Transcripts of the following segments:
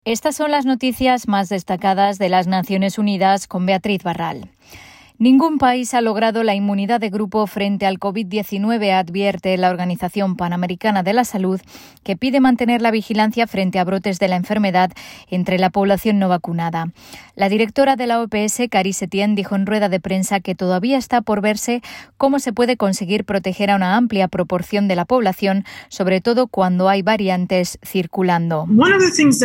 Estas son las noticias más destacadas de las Naciones Unidas con Beatriz Barral. Ningún país ha logrado la inmunidad de grupo frente al COVID-19, advierte la Organización Panamericana de la Salud, que pide mantener la vigilancia frente a brotes de la enfermedad entre la población no vacunada. La directora de la OPS, Karin Setien, dijo en rueda de prensa que todavía está por verse cómo se puede conseguir proteger a una amplia proporción de la población, sobre todo cuando hay variantes circulando. Una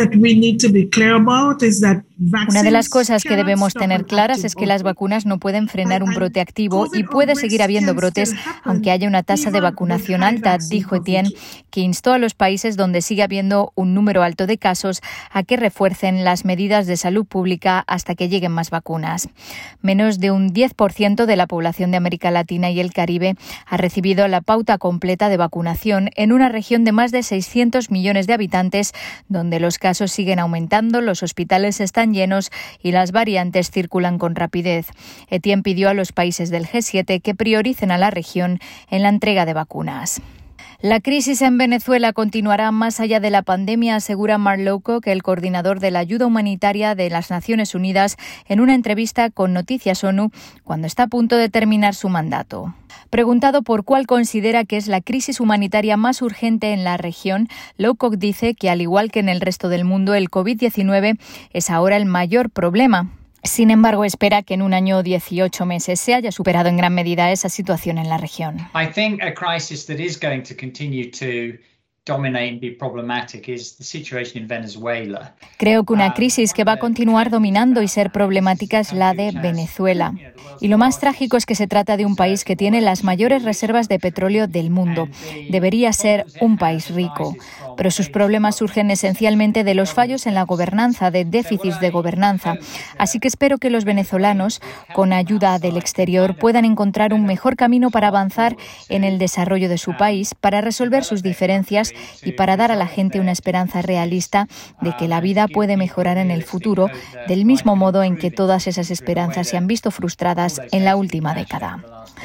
de las cosas que debemos tener claras es que las vacunas no pueden frenar un brote activo y puede seguir habiendo brotes aunque haya una tasa de vacunación alta, dijo Etienne, que instó a los países donde sigue habiendo un número alto de casos a que refuercen las medidas de salud pública hasta que lleguen más vacunas. Menos de un 10% de la población de América Latina y el Caribe ha recibido la pauta completa de vacunación en una región de más de 600 millones de habitantes, donde los casos siguen aumentando, los hospitales están llenos y las variantes circulan con rapidez. Etienne pidió a los países del G7 que prioricen a la región en la entrega de vacunas. La crisis en Venezuela continuará más allá de la pandemia, asegura Mark Lowcock, el coordinador de la ayuda humanitaria de las Naciones Unidas, en una entrevista con Noticias ONU, cuando está a punto de terminar su mandato. Preguntado por cuál considera que es la crisis humanitaria más urgente en la región, Lowcock dice que, al igual que en el resto del mundo, el COVID-19 es ahora el mayor problema. Sin embargo, espera que en un año o 18 meses se haya superado en gran medida esa situación en la región. I think a crisis that is going to continue to dominate and be problematic is the situation in Venezuela. Creo que una crisis que va a continuar dominando y ser problemática es la de Venezuela. Y lo más trágico es que se trata de un país que tiene las mayores reservas de petróleo del mundo. Debería ser un país rico, pero sus problemas surgen esencialmente de los fallos en la gobernanza, de déficits de gobernanza. Así que espero que los venezolanos, con ayuda del exterior, puedan encontrar un mejor camino para avanzar en el desarrollo de su país, para resolver sus diferencias y para dar a la gente una esperanza realista de que la vida puede mejorar en el futuro, del mismo modo en que todas esas esperanzas se han visto frustradas en la última década.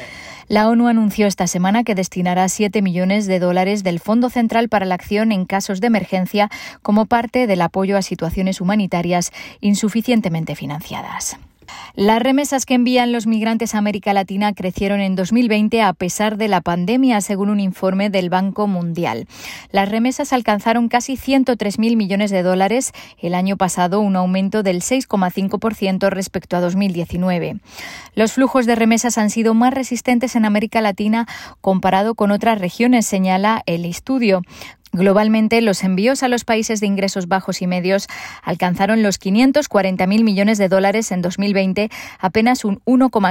La ONU anunció esta semana que destinará $7 millones del Fondo Central para la Acción en Casos de Emergencia como parte del apoyo a situaciones humanitarias insuficientemente financiadas. Las remesas que envían los migrantes a América Latina crecieron en 2020 a pesar de la pandemia, según un informe del Banco Mundial. Las remesas alcanzaron casi $103.000 millones el año pasado, un aumento del 6,5% respecto a 2019. Los flujos de remesas han sido más resistentes en América Latina comparado con otras regiones, señala el estudio. Globalmente, los envíos a los países de ingresos bajos y medios alcanzaron los $540.000 millones en 2020, apenas un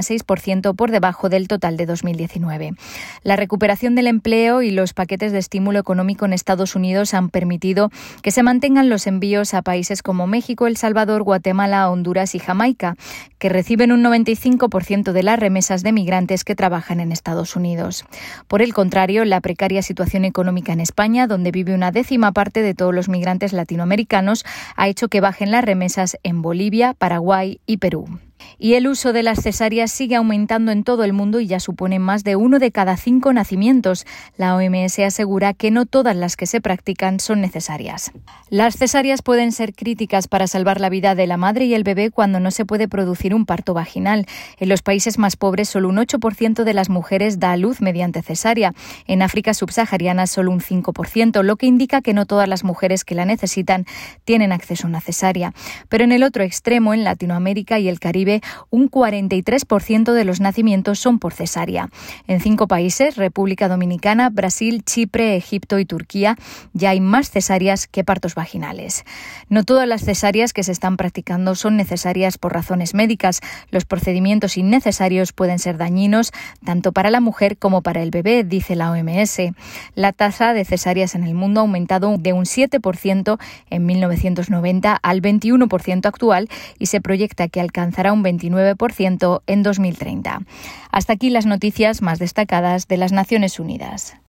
1,6% por debajo del total de 2019. La recuperación del empleo y los paquetes de estímulo económico en Estados Unidos han permitido que se mantengan los envíos a países como México, El Salvador, Guatemala, Honduras y Jamaica, que reciben un 95% de las remesas de migrantes que trabajan en Estados Unidos. Por el contrario, la precaria situación económica en España, donde vive una décima parte de todos los migrantes latinoamericanos, ha hecho que bajen las remesas en Bolivia, Paraguay y Perú. Y el uso de las cesáreas sigue aumentando en todo el mundo y ya supone más de 1 de cada 5 nacimientos. La OMS asegura que no todas las que se practican son necesarias. Las cesáreas pueden ser críticas para salvar la vida de la madre y el bebé cuando no se puede producir un parto vaginal. En los países más pobres, solo un 8% de las mujeres da a luz mediante cesárea. En África subsahariana, solo un 5%, lo que indica que no todas las mujeres que la necesitan tienen acceso a una cesárea. Pero en el otro extremo, en Latinoamérica y el Caribe, un 43% de los nacimientos son por cesárea. En 5 países, República Dominicana, Brasil, Chipre, Egipto y Turquía, ya hay más cesáreas que partos vaginales. No todas las cesáreas que se están practicando son necesarias por razones médicas. Los procedimientos innecesarios pueden ser dañinos tanto para la mujer como para el bebé, dice la OMS. La tasa de cesáreas en el mundo ha aumentado de un 7% en 1990 al 21% actual y se proyecta que alcanzará un 29% en 2030. Hasta aquí las noticias más destacadas de las Naciones Unidas.